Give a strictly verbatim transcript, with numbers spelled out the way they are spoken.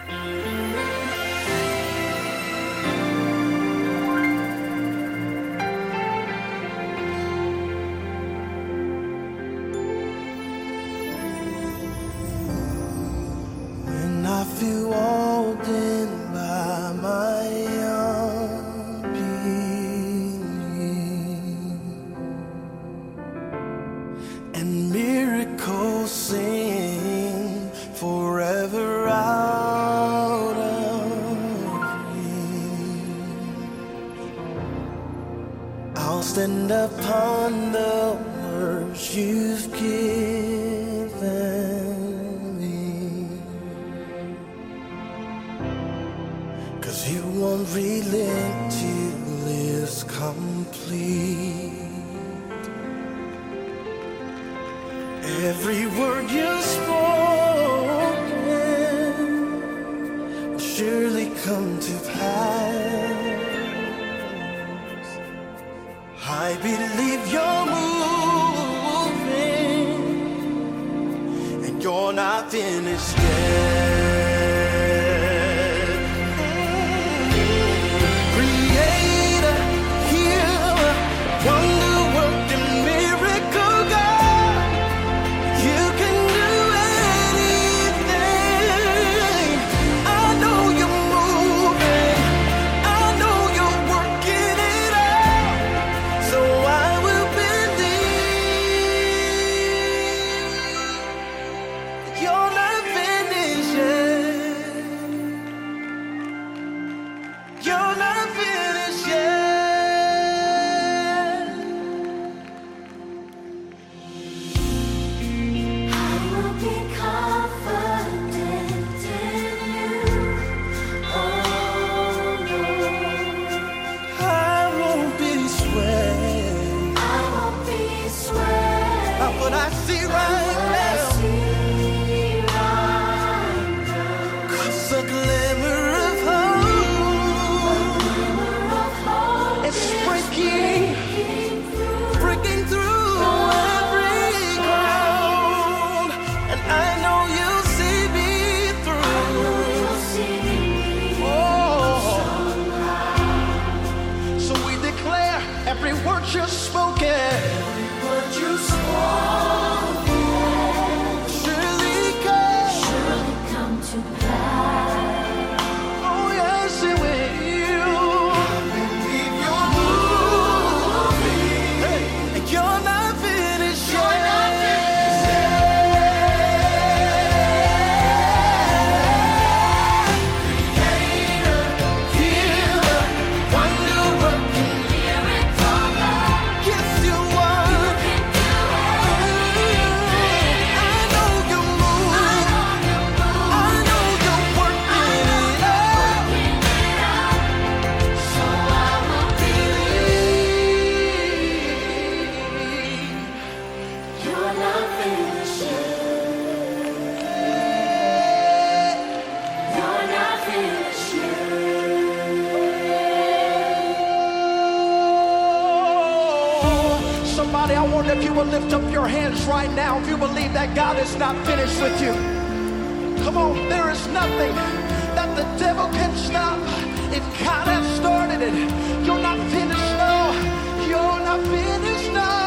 When I feel walled in by my unbelief and miracles seem forever out of reach, I'll stand upon the words you've given me, 'cause you won't relent till it's complete. Every word you've spoken will surely come to pass. I believe you're moving and you're not finished yet. Creator, healer, wonder working miracle God, you can do anything. I know you're moving, I know you're working it out, so I will believe that you're not finished yet. You're not finished yet. I will be confident in you, oh Lord. I won't be swayed I won't be swayed by what I see right by what I now, see right now. 'cause a glimmer of hope Glimmer of hope is is breaking, breaking through. breaking through every ground, and I know you'll see me through. You'll see me Oh, somehow. so we declare every word you've spoken What you spoken surely come. surely come to pass. Oh yes, it will. Believe you're moving, hey, and you're not finished yet. You're not Creator, healer, wonder working miracle God. yes you are. You can do anything. I know you're moving, I know you're moving. I know you're working it out, Working it out, so I will believe you're not finished yet. You're not finished oh. Somebody, I wonder if you will lift up your hands right now if you believe that God is not finished with you. Come on, there is nothing that the devil can stop. If God has started it, you're not finished now. You're not finished now.